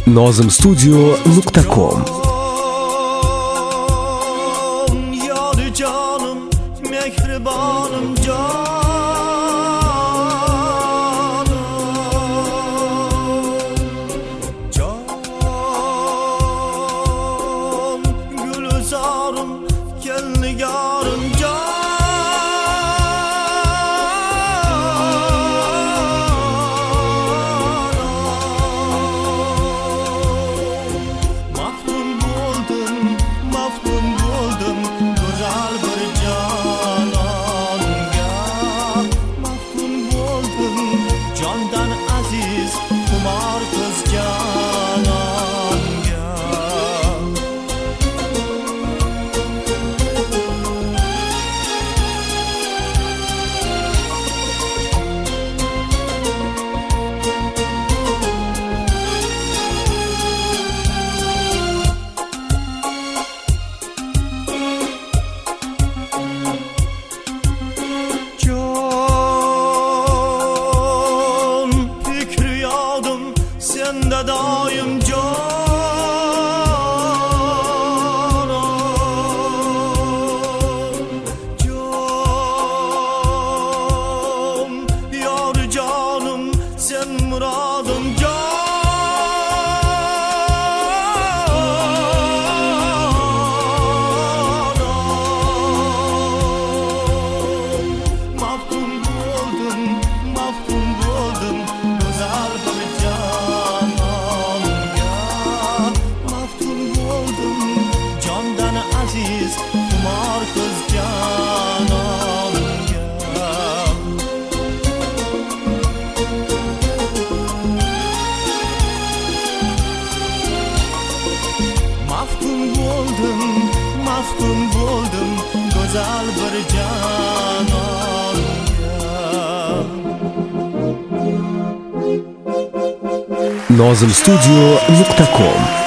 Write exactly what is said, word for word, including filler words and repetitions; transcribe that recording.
nozim studio nuqta com. Yar canım, mehribanım canım, can gülzarım, kelnigarım can. Candan aziz kumar kız cananga. Sende daim canım, can yar canım, sen muradım can. Maftun buldum, maftun buldum, güzel bir can. Aziz kumar kız cananga. Maftun buldum, maftun buldum, güzel bir cananga. nozim studio nuqta com